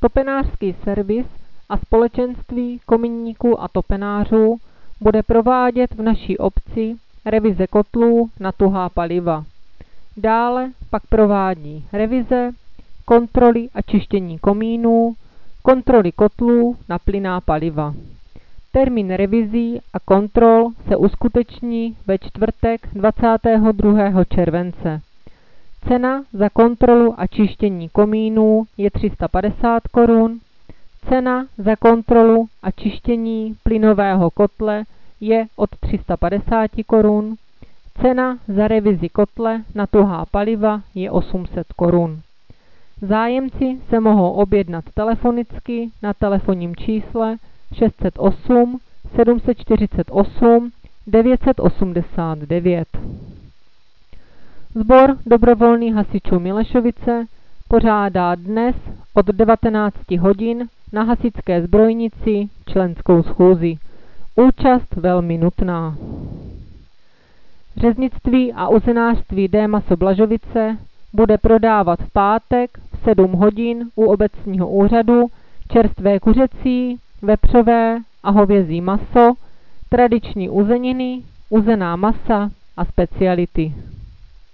Topenářský servis a společenství kominníků a topenářů bude provádět v naší obci revize kotlů na tuhá paliva. Dále pak provádí revize, kontroly a čištění komínů, kontroly kotlů na plynná paliva. Termín revizí a kontrol se uskuteční ve čtvrtek 22. července. Cena za kontrolu a čištění komínů je 350 korun, cena za kontrolu a čištění plynového kotle je od 350 korun, cena za revizi kotle na tuhá paliva je 800 korun. Zájemci se mohou objednat telefonicky na telefonním čísle 608 748 989. Sbor dobrovolných hasičů Milešovice pořádá dnes od 19 hodin na hasičské zbrojnici členskou schůzi. Účast velmi nutná. Řeznictví a uzenářství D. Maso Blažovice bude prodávat v pátek v 7 hodin u obecního úřadu čerstvé kuřecí, vepřové a hovězí maso, tradiční uzeniny, uzená masa a speciality.